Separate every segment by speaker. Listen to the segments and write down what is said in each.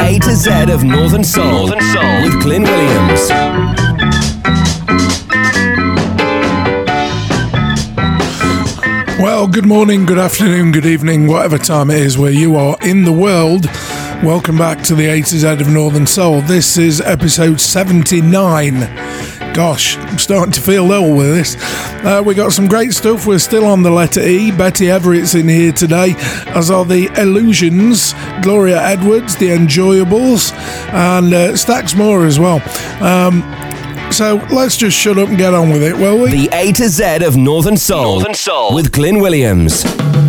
Speaker 1: A to Z of Northern Soul, with Glyn Williams.
Speaker 2: Well, good morning, good afternoon, good evening, whatever time it is where you are in the world. Welcome back to the A to Z of Northern Soul. This is episode 79. Gosh, I'm starting to feel ill with this. We got some great stuff. We're still on the letter E. Betty Everett's in here today, as are the Illusions, Gloria Edwards, the Enjoyables, and Stax Moore as well. So let's just shut up and get on with it, will we?
Speaker 1: The A to Z of Northern Soul, with Glyn Williams.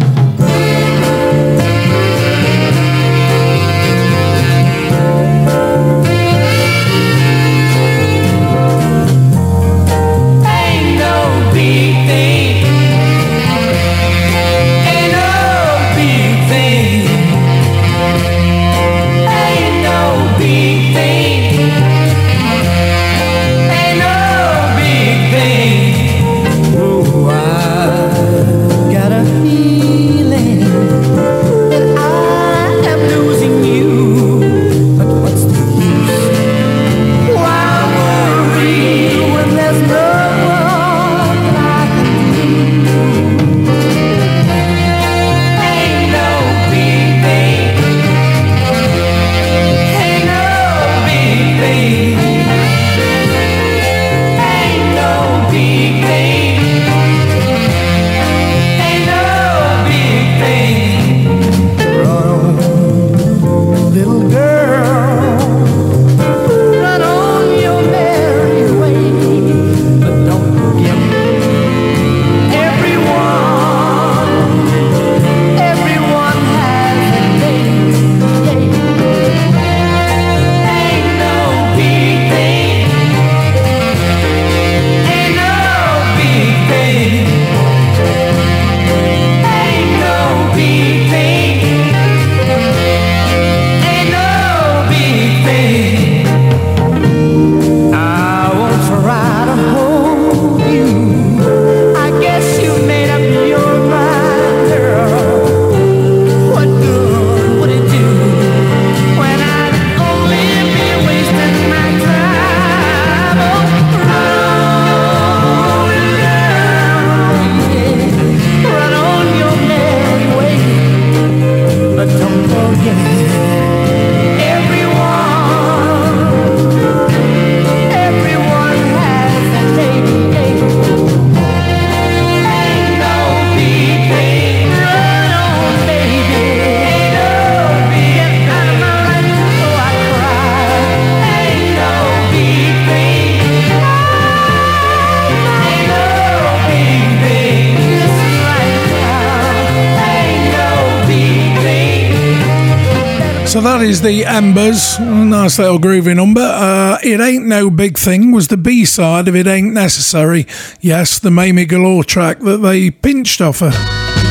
Speaker 2: So that is the Embers, nice little groovy number. It Ain't No Big Thing was the B-side of It Ain't Necessary. Yes, the Mamie Galore track that they pinched off her.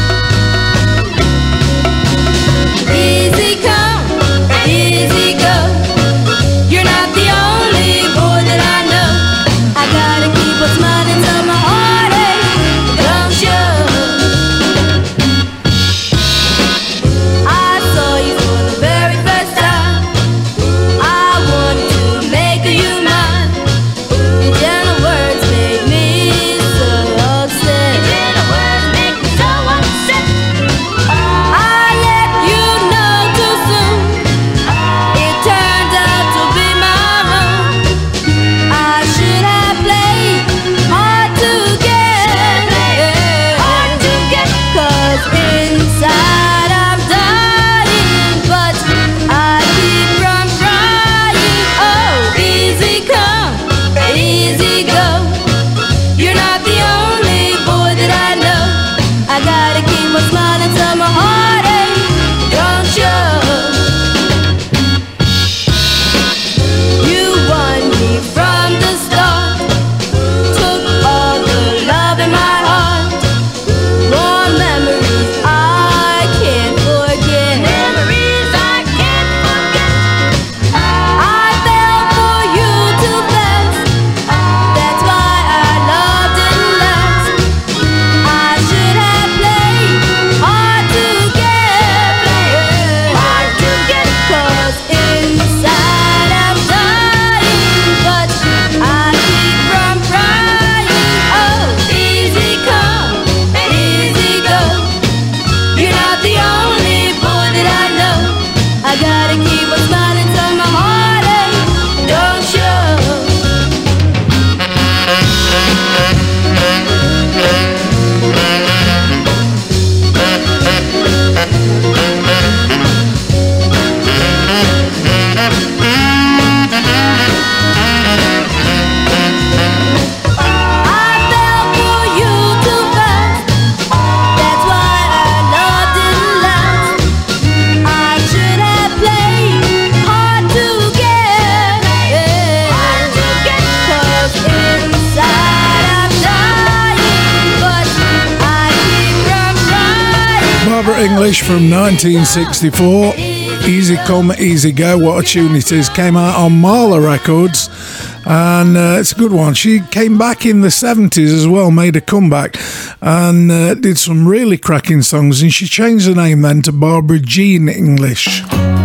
Speaker 3: Easy come, easy go. You're not the only boy that I know. I gotta keep what's mine until my heartache don't show. I saw you for the very first time. I wanted to make you mine. Your gentle words made me so upset. Your gentle words make me so upset.
Speaker 2: favourite English from 1964. Easy Come, Easy Go. What a tune it is. Came out on Marla Records. And it's a good one. She came back in the 70s as well, made a comeback, and did some really cracking songs. And she changed her name then to Barbara Jean English.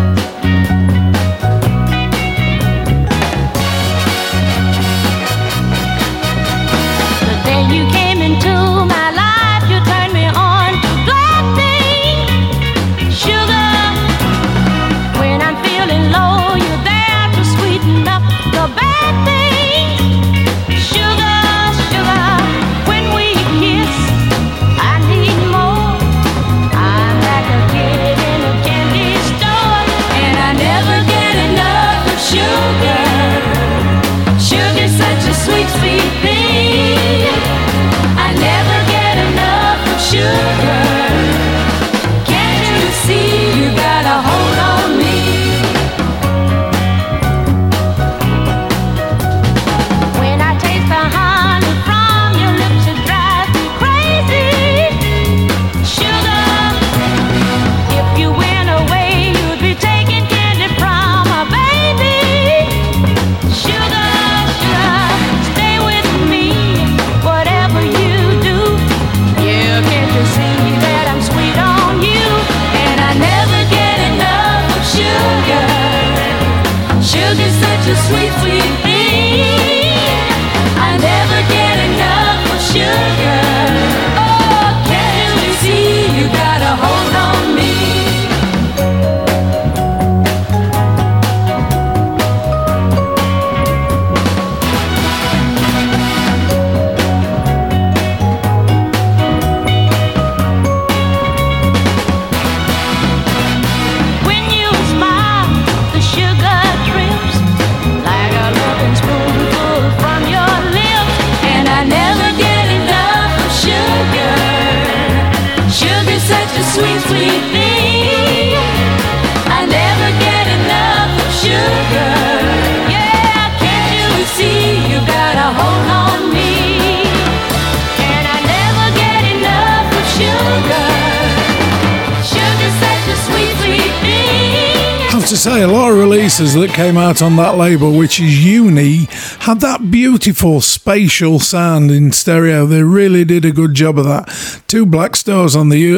Speaker 2: To say, a lot of releases that came out on that label, which is Uni, had that beautiful spatial sound in stereo. They really did a good job of that. 2 black stars on the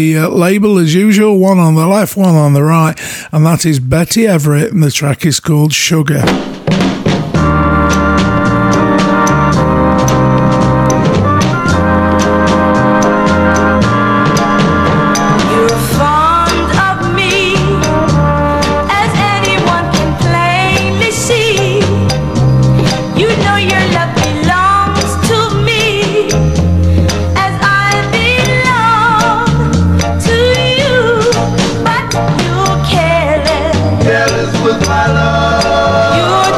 Speaker 2: label as usual, one on the left, one on the right, and that is Betty Everett, and the track is called Sugar.
Speaker 4: Careless with my love.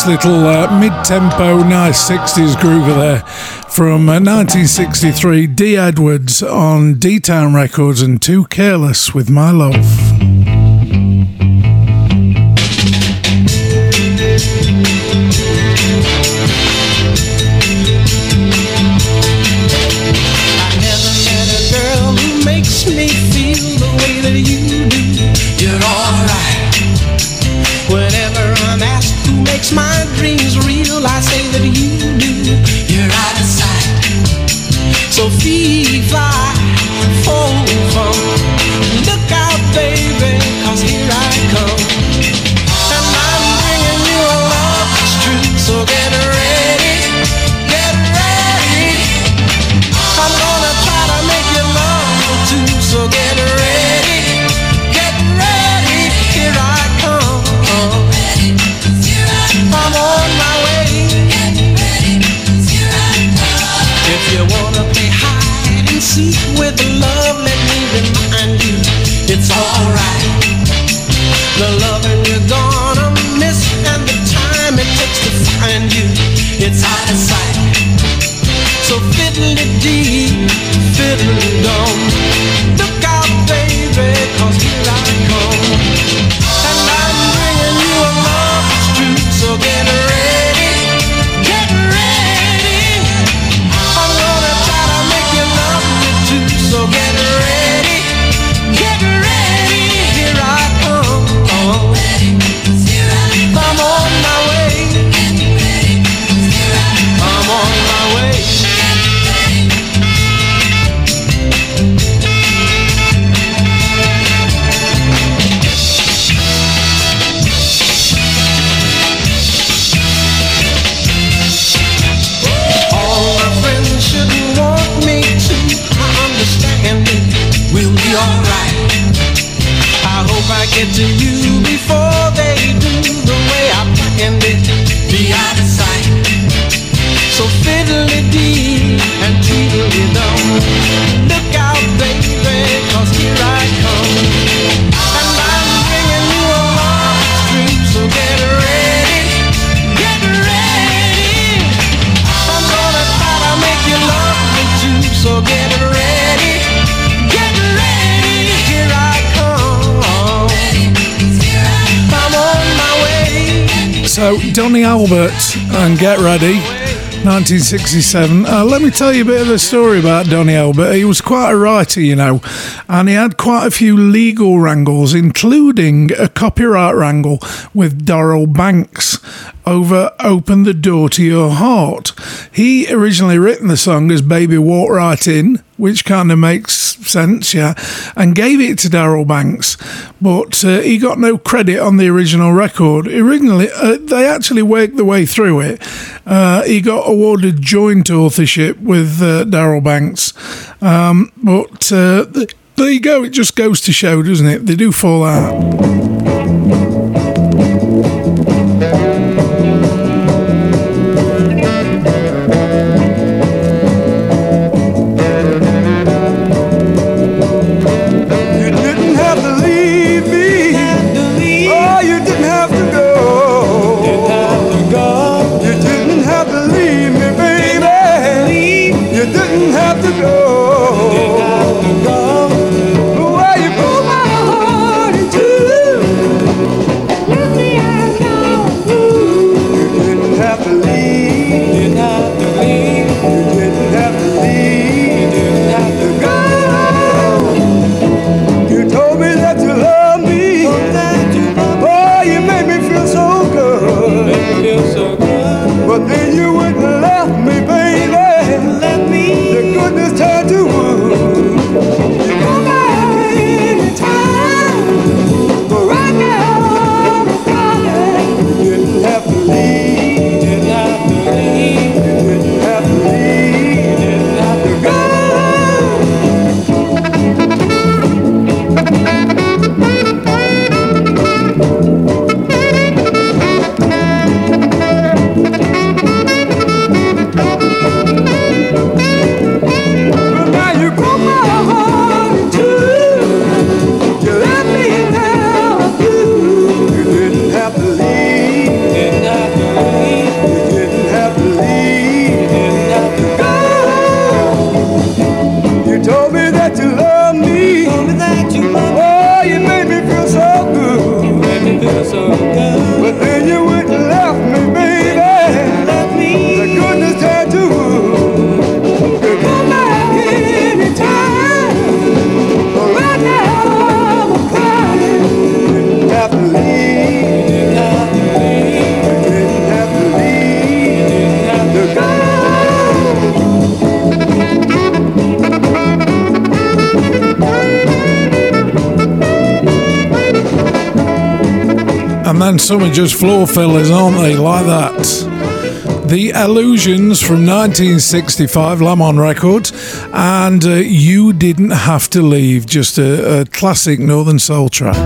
Speaker 2: Nice little mid-tempo, nice 60s groover there from 1963, Dee Edwards on D-Town Records and Too Careless with My Love.
Speaker 4: My dreams real, I say that you do. You're out of sight. So fee, fly, fall, fall. Look out, baby, 'cause here I come. And I'm bringing you a love that's true. So get ready, get ready. I'm gonna try to make you love too. So get ready, get ready. Here I come. I'm on my way. If you wanna play hide and seek with love, let me remind you, it's alright. The loving you're gonna miss and the time it takes to find you, it's out of sight. So fiddly-dee, fiddly-dum, look out, baby, 'cause here I come. And I'm bringing you a love that's true. So get ready, get ready. I'm gonna try to make you love me too. So get ready, get ready. Here I come. I'm on my way. I'm on my way. We'll be alright. I hope I get to you before they do. The way I planned it, be out of sight. So fiddly-dee and tweedly-dum, look out, baby, 'cause here I come. And I'm bringing you a love that's true. So get ready, get ready. I'm gonna try to make you love me too. So get ready, get ready. Here I come. I'm on my way.
Speaker 2: So, Donny Albert and Get Ready, 1967. Let me tell you a bit of a story about Donny Albert. He was quite a writer, you know, and he had quite a few legal wrangles, including a copyright wrangle with Darrell Banks over Open the Door to Your Heart. He originally written the song as Baby Walk Right In, which kind of makes sense, yeah, and gave it to Darrell Banks, but he got no credit on the original record. Originally, they actually worked the way through it. He got awarded joint authorship with Darrell Banks, but there you go, it just goes to show, doesn't it? They do fall out.
Speaker 5: Well, you pulled my heart into
Speaker 2: And then some are just floor fillers, aren't they? Like that. The Illusions from 1965, Lamont Records, and You Didn't Have to Leave, just a classic Northern Soul track.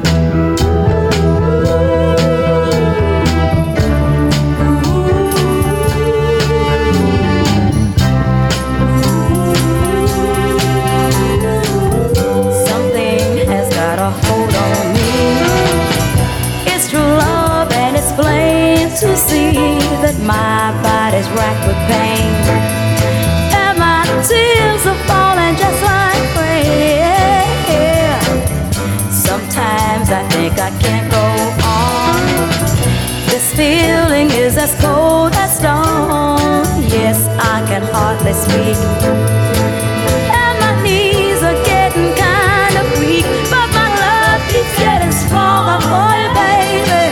Speaker 3: My body's racked with pain, and my tears are falling just like rain. Sometimes I think I can't go on. This feeling is as cold as stone. Yes, I can hardly speak, and my knees are getting kind of weak, but my love keeps getting stronger for you, baby.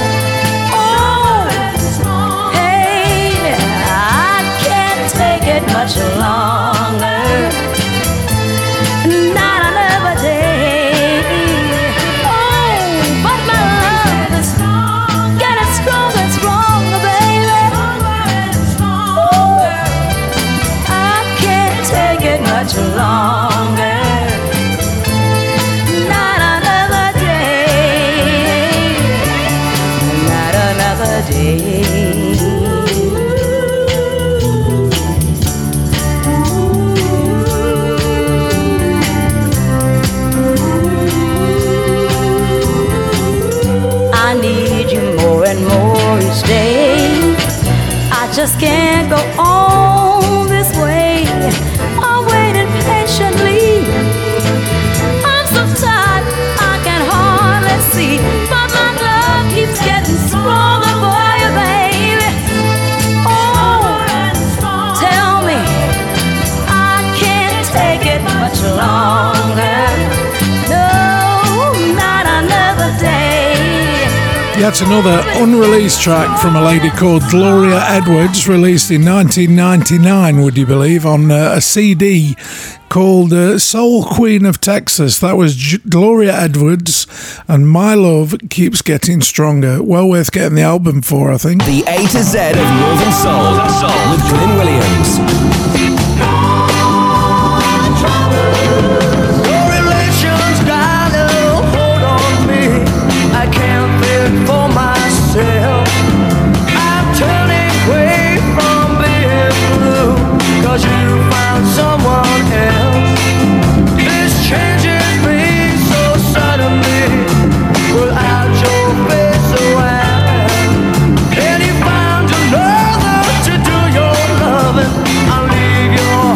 Speaker 3: Much longer, not another day. Oh, but my love is getting stronger and stronger, baby. Ooh, I can't take it much longer, not another day, not another day. I just can't go on this way. I'm waiting patiently. I'm so tired, I can hardly see, but my love keeps getting stronger for you, baby. Oh, tell me, I can't take it much longer. No, not another day.
Speaker 2: That's another unreleased track from a lady called Gloria Edwards, released in 1999, would you believe, on a CD called Soul Queen of Texas. That was Gloria Edwards, and My Love Keeps Getting Stronger. Well worth getting the album for, I think.
Speaker 1: The A to Z of Northern Soul with Glyn Williams.
Speaker 4: For myself, I'm turning away from being blue, 'cause you found someone else. This changes me so suddenly, without your face around. And you found another to do your loving. I'll leave your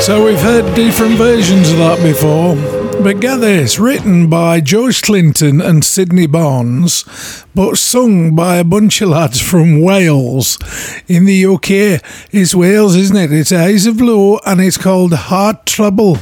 Speaker 2: So we've heard different versions of that before, but get this, written by George Clinton and Sydney Barnes, but sung by a bunch of lads from Wales in the UK. It's Wales, isn't it? It's Eyes of Blue and it's called Heart Trouble.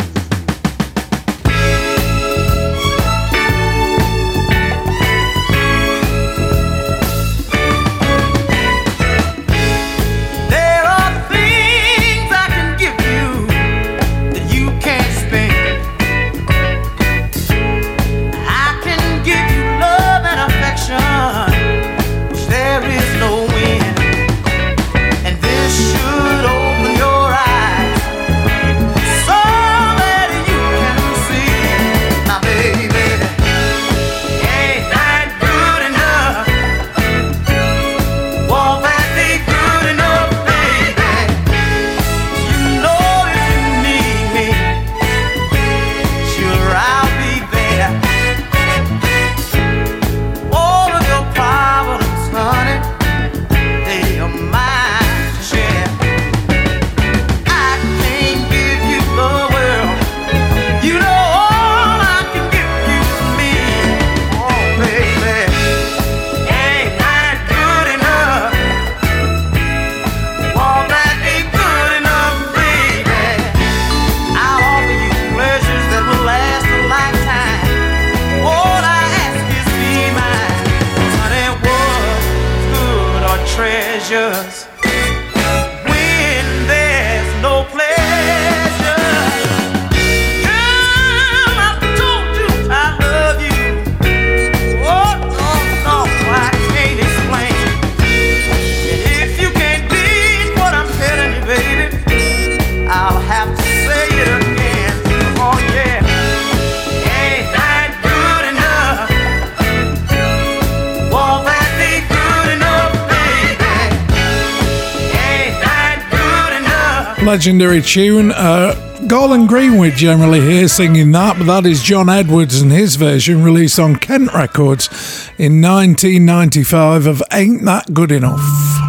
Speaker 2: Legendary tune. Gordon Greenwood generally here singing that, but that is John Edwards and his version released on Kent Records in 1995 of Ain't That Good Enough.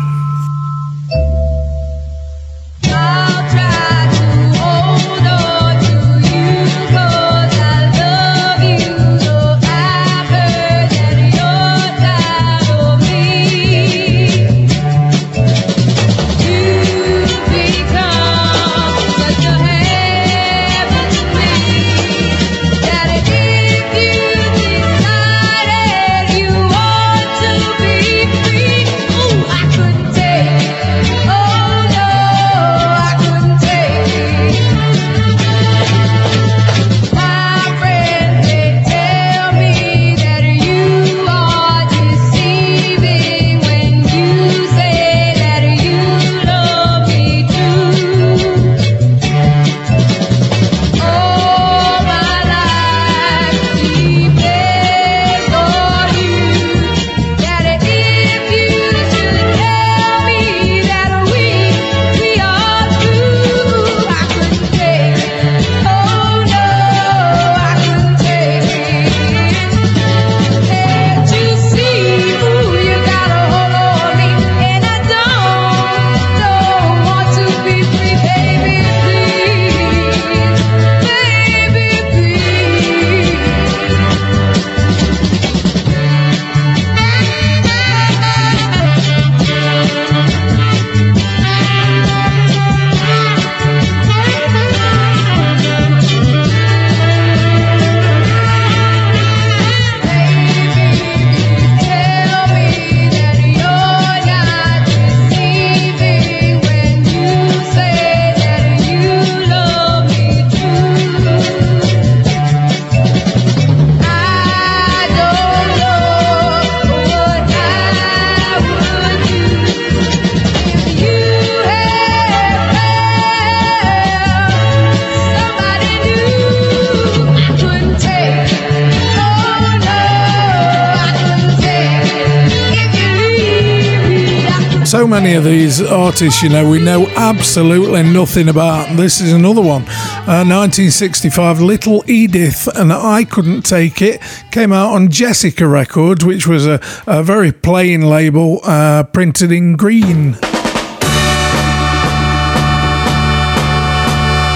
Speaker 2: So many of these artists, you know, we know absolutely nothing about. This is another one. 1965, Little Edith and I Couldn't Take It came out on Jessica Records, which was a very plain label printed in green.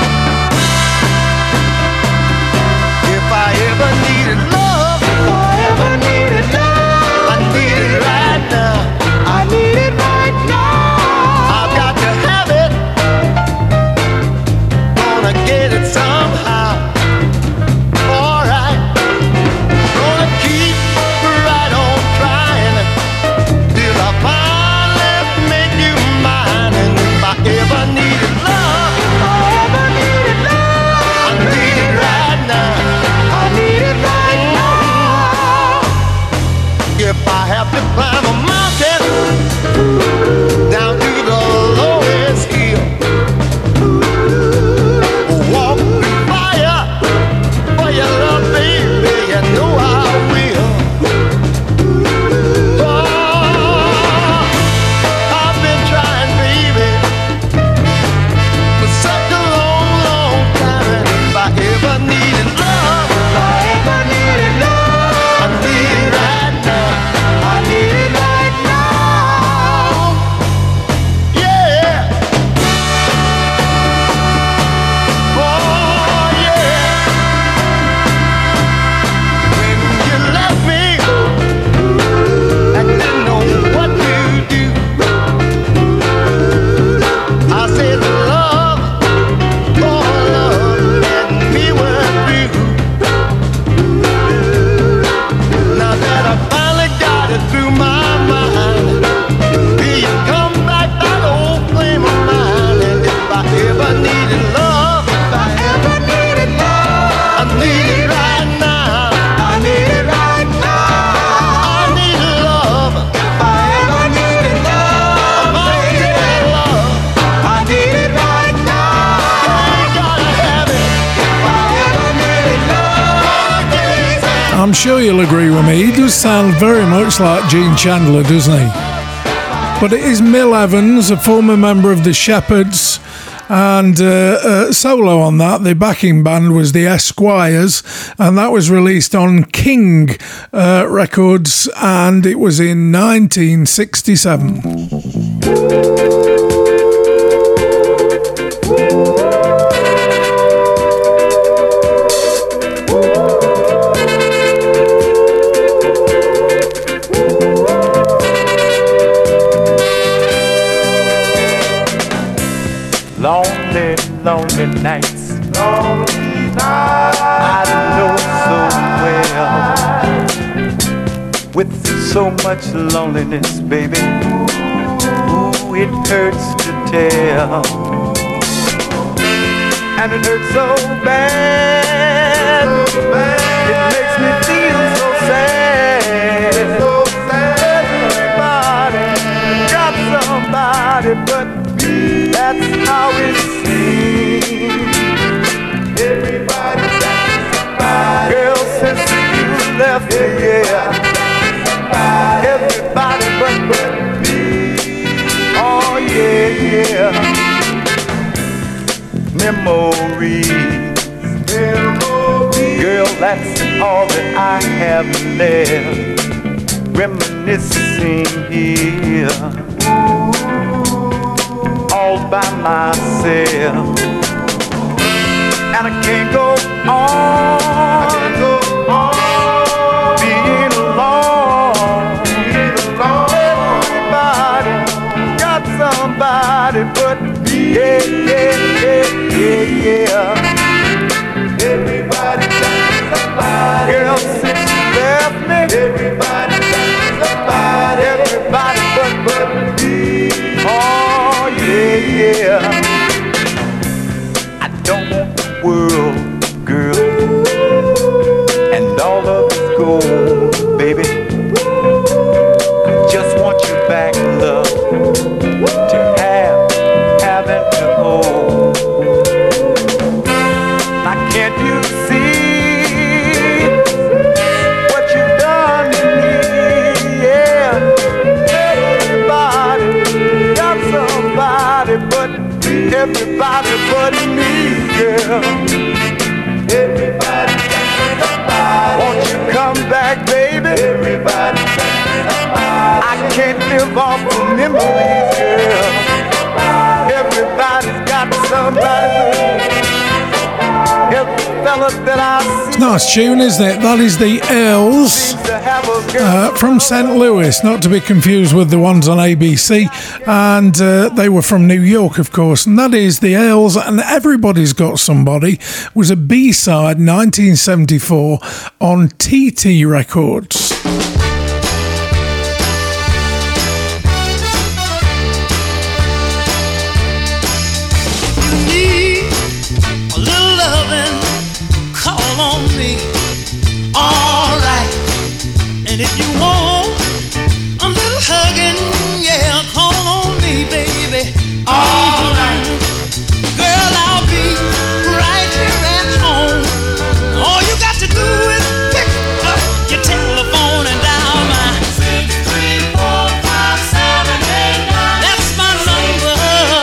Speaker 2: sure you'll agree with me. He does sound very much like Gene Chandler, doesn't he? But it is Mill Evans, a former member of the Shepherds, and solo on that. The backing band was the Esquires, and that was released on King Records, and it was in 1967.
Speaker 5: Lonely nights, I know so well. With so much loneliness, baby, ooh, it hurts to tell. And it hurts so bad, it makes me feel so sad. Everybody got somebody, but that's how it seems. Everybody got somebody. Girl, since you left me, yeah. Everybody but me. Oh yeah. Memories. Girl, that's all that I have left. Reminiscing here. All by myself, and I can't go on, being alone. Everybody got somebody but me. Yeah. Everybody got somebody. Girl, since you left me, everybody got somebody. Everybody but me. Oh yeah. I don't want the world, girl, and all of its gold, baby. I just want you back, love, to have and to hold. Now can't you see what you've done to me? Yeah. Everybody got somebody but everybody but me, girl. Everybody got somebody. Won't you come back, baby? Everybody got somebody. I can't live off the memories, girl. Everybody's got somebody. Every fella that I see.
Speaker 2: Nice tune, isn't it? That is the Earls from St. Louis, not to be confused with the ones on ABC. And they were from New York, of course. And that is the Earls, and Everybody's Got Somebody was a B-side 1974 on TT Records.
Speaker 4: And if you want a little hugging, yeah, call on me, baby. All right. Girl, I'll be right here at home. All you got to do is pick up your telephone and dial my 6345789. That's my number.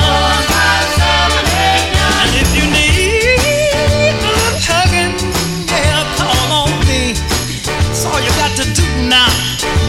Speaker 4: 6345789. And if you need a little hugging, yeah, call on me. That's all you got to do now.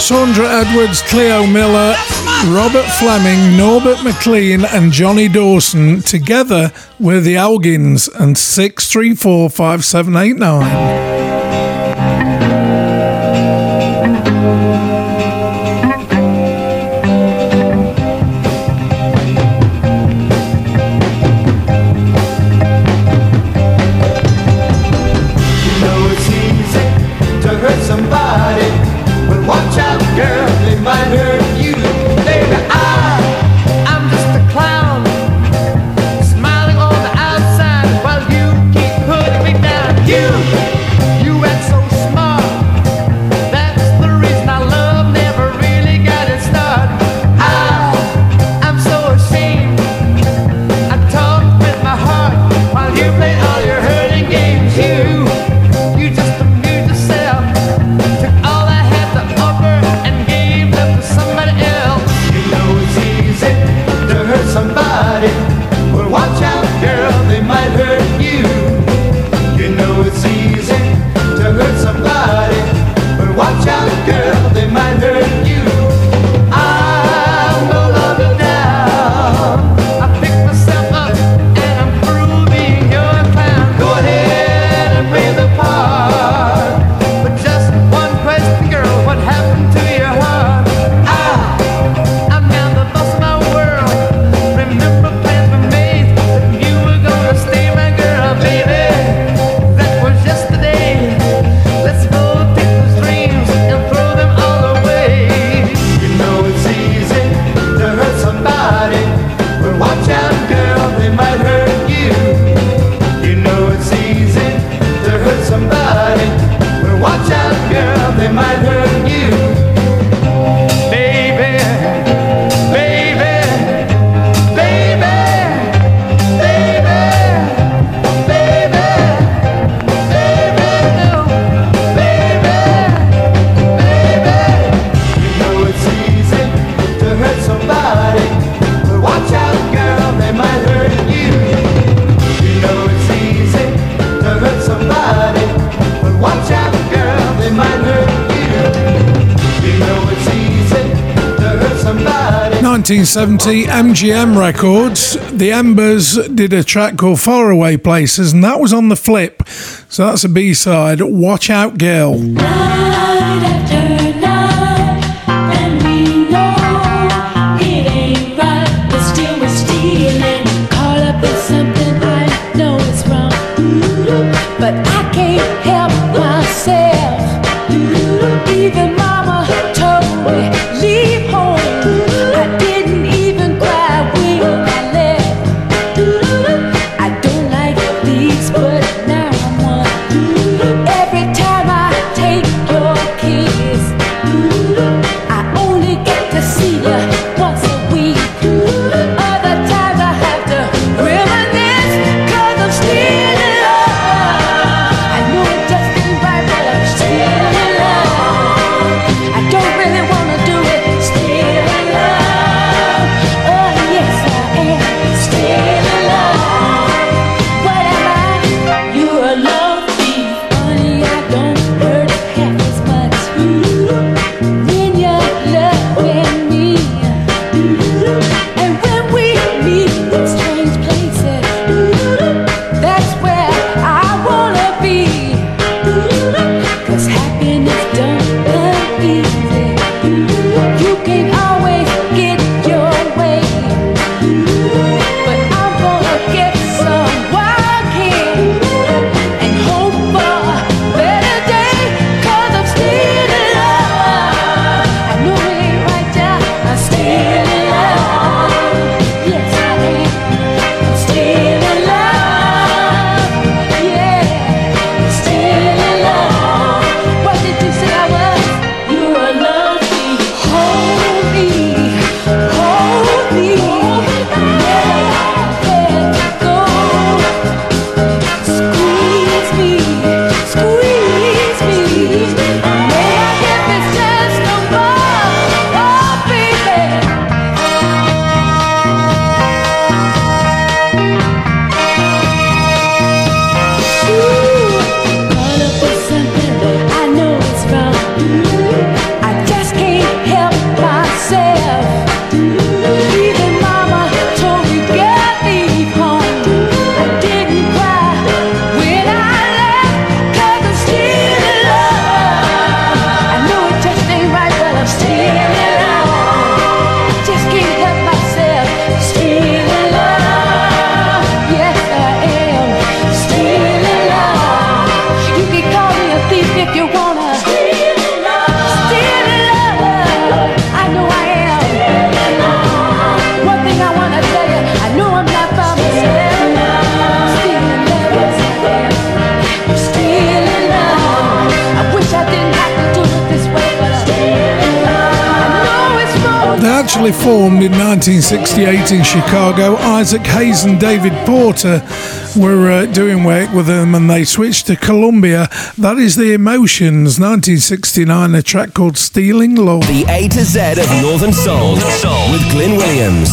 Speaker 2: Sandra Edwards, Cleo Miller, Robert Fleming, Norbert McLean and Johnny Dawson together with the Elgins and 6345789.
Speaker 6: Watch out, girl, they might hurt you. Baby, baby, baby, baby, baby, baby, no, baby, baby. You know it's easy to hurt somebody, but watch out, girl, they might hurt you. You know it's easy to hurt somebody, but watch out, girl, they might hurt you. You know it's easy to hurt somebody.
Speaker 2: 1970 MGM Records. The Embers did a track called Faraway Places, and that was on the flip. So that's a B-side. Watch Out Girl.
Speaker 3: Night after night, and we know it ain't right, but still we're stealing. Caught up in something I know is wrong, but I can't help myself. Even Mama told me leave home. I didn't even cry when I left. I don't like these, but now I'm one. Every time I take your
Speaker 2: initially formed in 1968 in Chicago. Isaac Hayes and David Porter were doing work with them, and they switched to Columbia. That is The Emotions, 1969, a track called Stealing Love.
Speaker 1: The A to Z of Northern Soul with Glyn Williams.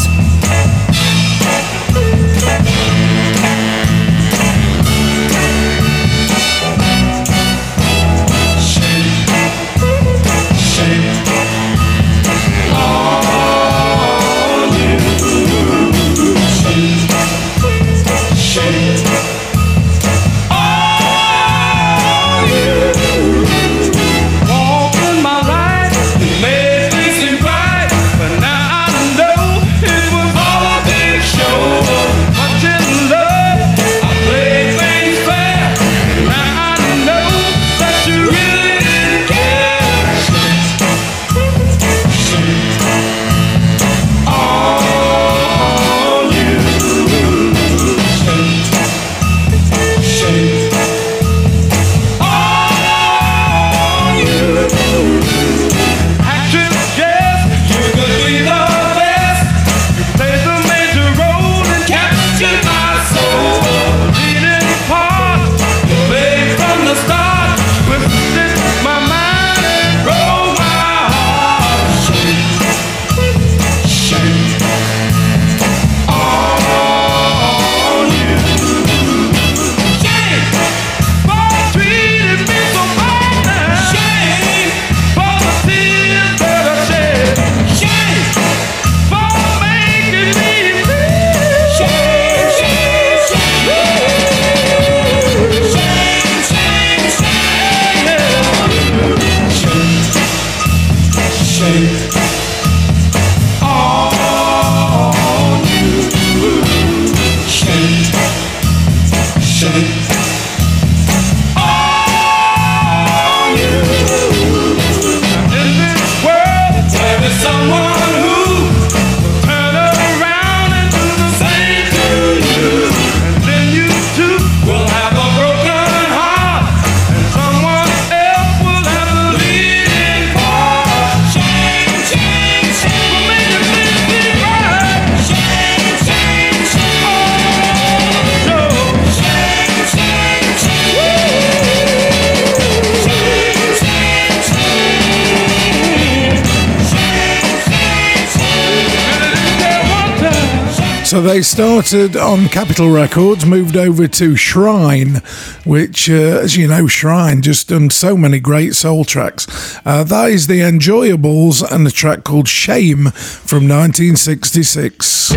Speaker 2: So they started on Capitol Records, moved over to Shrine, which, as you know, Shrine just done so many great soul tracks. That is The Enjoyables and a track called Shame from 1966.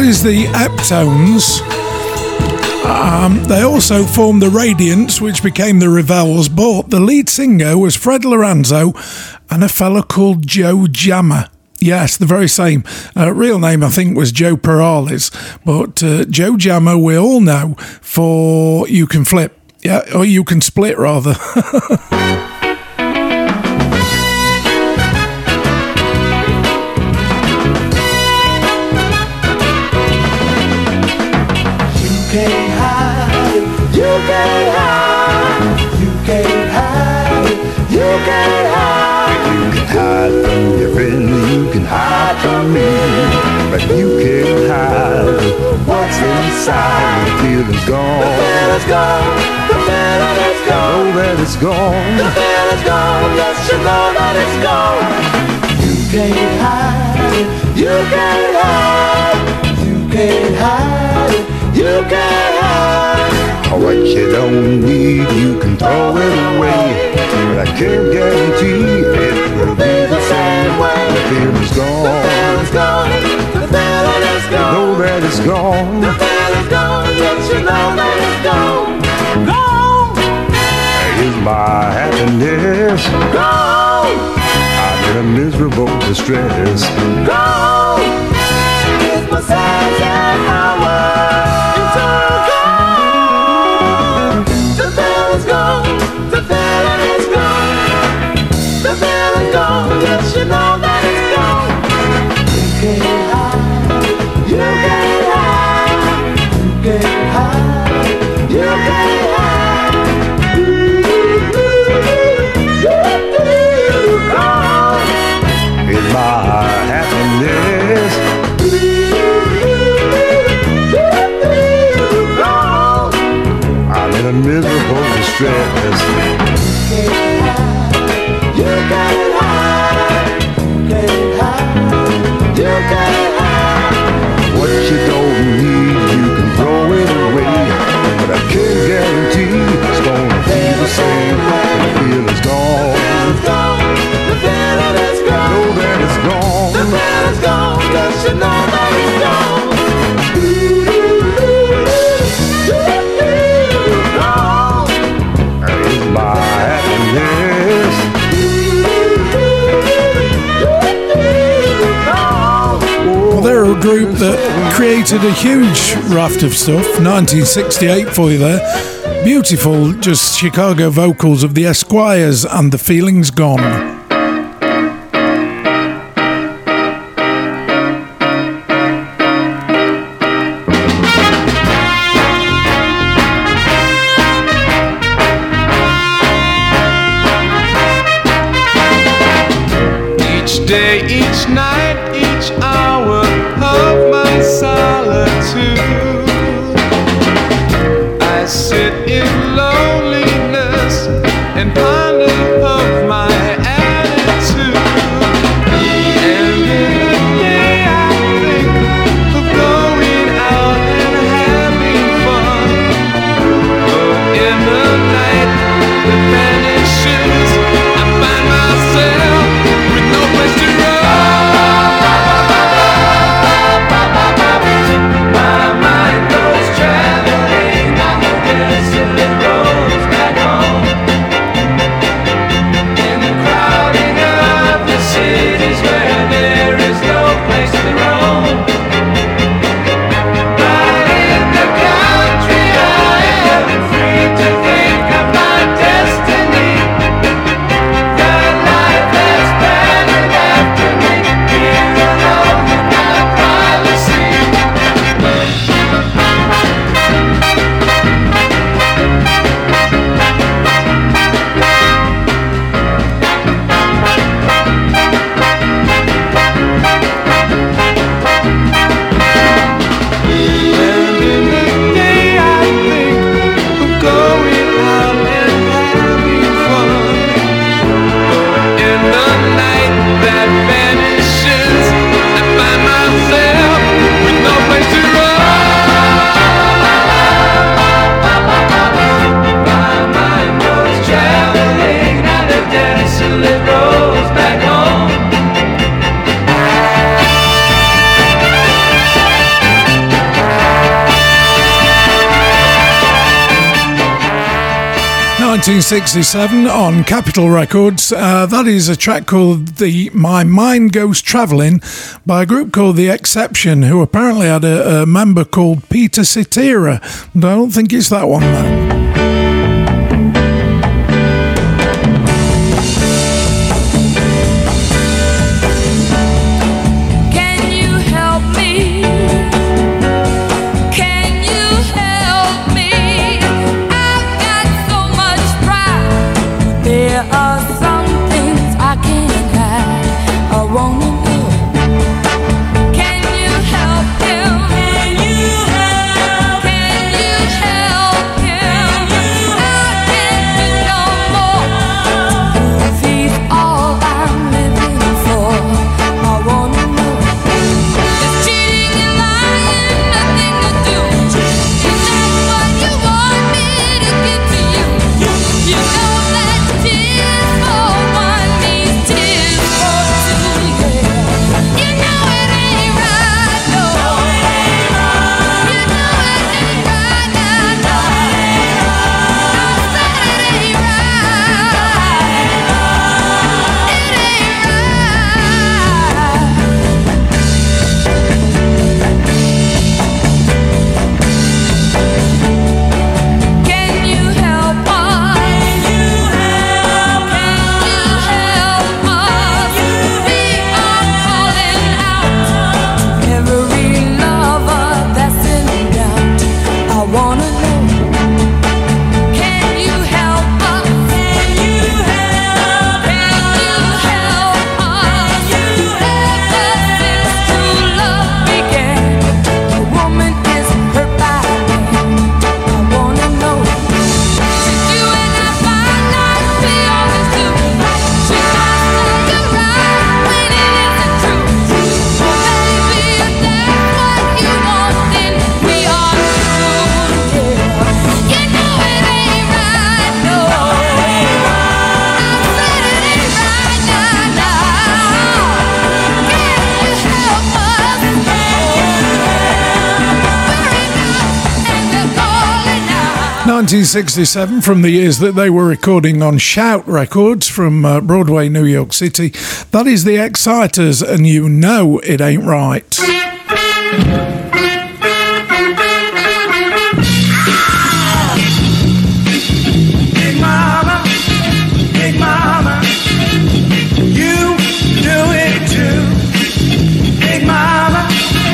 Speaker 2: is the Eptones. They also formed the Radiants, which became the Revels, but the lead singer was Fred Lorenzo and a fella called Joe Jammer. Yes, the very same. Real name, I think, was Joe Perales, but Joe Jammer we all know for You Can Flip. Yeah, or You Can Split, rather.
Speaker 5: From me, but you can't hide what's inside. The feeling's gone. The feeling's gone. The feeling is gone. Know that it's gone. The feeling's gone. Yes, you know that it's gone. You can't hide it. You can't hide. You can't hide it. You can't hide. What you don't need, you can throw it away. But I can't guarantee it will be the same way. The feeling's gone. The feeling's gone. The feeling is gone. You know that it's gone. The feeling's gone. Yes, you know that it's gone. Gone. Is my happiness gone? I'm in a miserable distress. Gone. Is my size and power. It's all gone. The feeling's gone. The feeling is gone. The feeling's gone. Yes, you know that it's gone. You can't hide. You can't hide. You can't hide. You can't hide. Gone is my happiness. Gone. I'm in a miserable distress. You can't hide. You can't hide. You can't hide. What you don't need, you can throw it away. But I can't guarantee it's gonna be the same. The feeling's gone. The feeling is gone. Know that it's gone. The feeling's gone. Cause you know that it's gone. Gone is my happiness.
Speaker 2: Well, they're a group that created a huge raft of stuff. 1968 for you there. Beautiful, just Chicago vocals of the Esquires and The Feeling's Gone.
Speaker 7: Each day, each night, each hour of my solitude, I sit in loneliness and ponder of my
Speaker 2: 1967 on Capitol Records. That is a track called My Mind Goes Travelling by a group called The Exception, who apparently had a member called Peter Cetera. But I don't think it's that one, though. ...1967 from the years that they were recording on Shout Records from Broadway, New York City. That is the Exciters, and you know it ain't right.
Speaker 6: Big mama, you do it too. Big mama,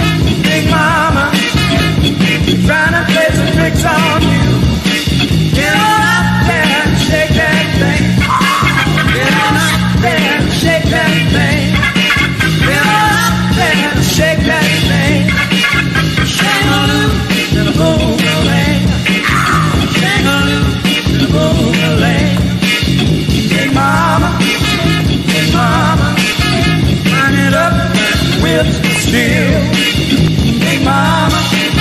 Speaker 6: trying to play some tricks on you. Get on up there and shake that thing. Get on up there and shake that thing. Get on up there and shake that thing. Shang-a-loo to the boom-a-lang. Shang-a-loo to the boom-a-lang. Big mama, line it up, whips the steel. Big mama,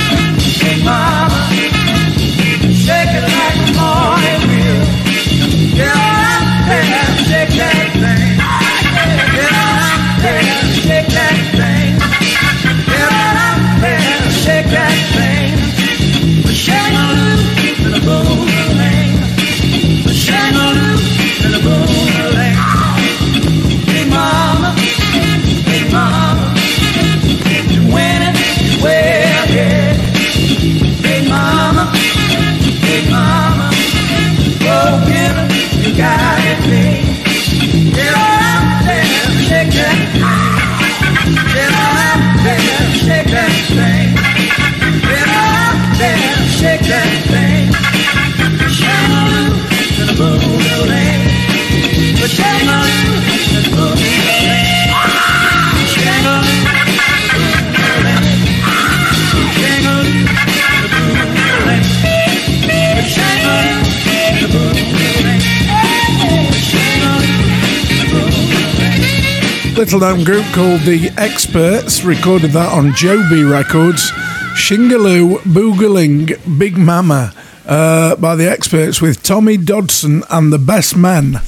Speaker 6: shake it like a morning wheel. Get on up there and shake that thing. Get on up there and shake that thing. Get on up there and shake that thing. Shang-a-loo to the boom-a-lang. Shang-a-loo to the boom-a-lang. Big mama, you're winning way ahead. Big mama, oh, give it, you got it, babe. Get on up there and shake that thing. Get on up there and shake that thing. Get on up there and shake that thing. Shang-a-loo to the boom-a-lang. Shang-a-loo to the boom-a-lang. Shang-a-loo to the boom-a-lang. Shang-a-loo to the boom-a-lang. Shang-a-loo to the boom-a-lang.
Speaker 2: Little known group called The Experts recorded that on Joby Records. Shingaloo Boogaling Big Mama by The Experts with Tommy Dodson and the Best Men.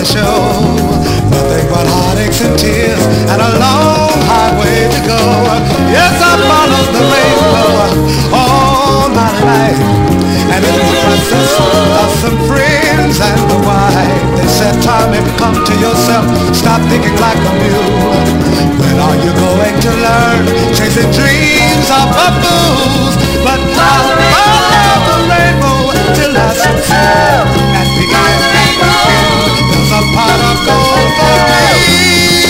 Speaker 8: the show. Nothing but heartaches and tears and a long highway to go. Yes, I followed the rainbow all my life, and in the process lost some friends and a wife. They said, Tommy, come to yourself, stop thinking like a mule. When are you going to learn? Chasing dreams are bubbles, but I'll follow the rainbow till I succeed and begin to feel there's a pot of gold for me.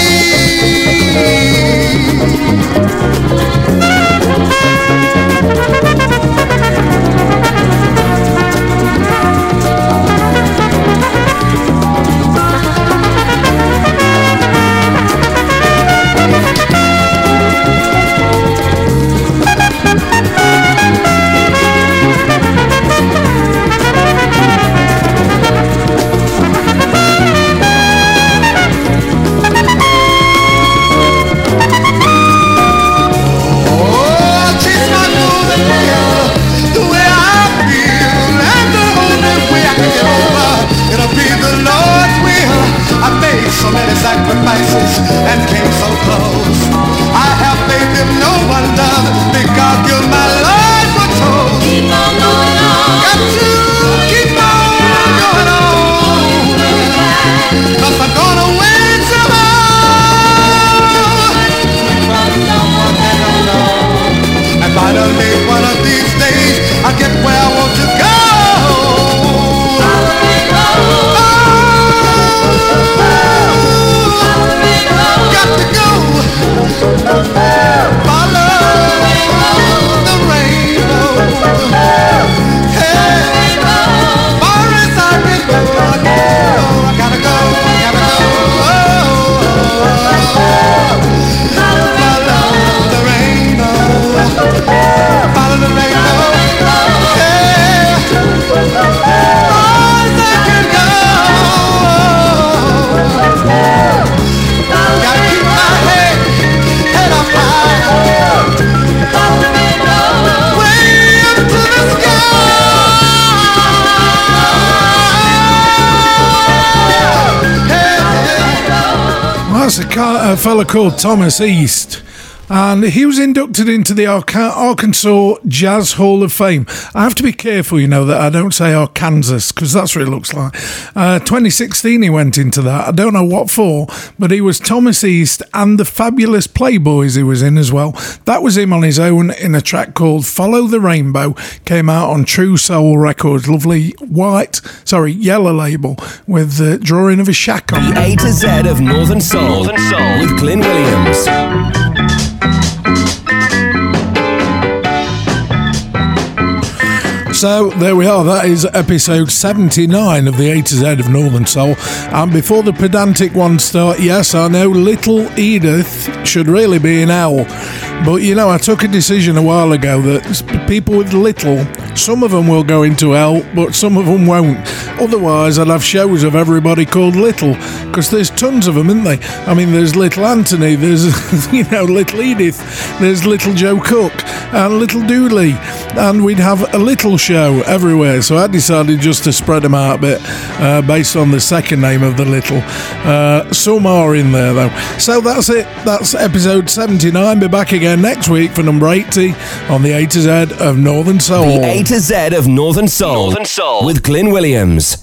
Speaker 8: So many sacrifices and came so close. I have faith if no one does, because you're my life for toast. Keep on going on. Got to keep on going on. 'Cause I'm gonna win somehow. And finally one of these days I'll get where I want to go. Follow the rainbow. Hey, far as I can go, I gotta go. Follow the rainbow. Follow the rainbow. Hey, far as I can go. Gotta keep my head up high, way up to the sky.
Speaker 2: Well, that's a fella called Thomas East. And he was inducted into the Arkansas Jazz Hall of Fame. I have to be careful, you know, that I don't say Arkansas, because that's what it looks like. 2016 he went into that. I don't know what for, but he was Thomas East and the Fabulous Playboys he was in as well. That was him on his own in a track called Follow the Rainbow. Came out on True Soul Records. Lovely yellow label with the drawing of a shack on it.
Speaker 1: The A to Z of Northern Soul, with Glyn Williams.
Speaker 2: So there we are, that is episode 79 of the A to Z of Northern Soul. And before the pedantic ones start, yes, I know Little Edith should really be in hell. But you know, I took a decision a while ago that people with little, some of them will go into hell, but some of them won't. Otherwise, I'd have shows of everybody called Little, because there's tons of them, isn't there? I mean, there's Little Anthony, there's, Little Edith, there's Little Joe Cook, and Little Dooley, and we'd have a little show everywhere. So I decided just to spread them out a bit, based on the second name of the Little. Some are in there, though. So that's it. That's episode 79. Be back again next week for number 80 on the A to Z of Northern Soul.
Speaker 1: The A to Z of Northern Soul. With Glyn Williams.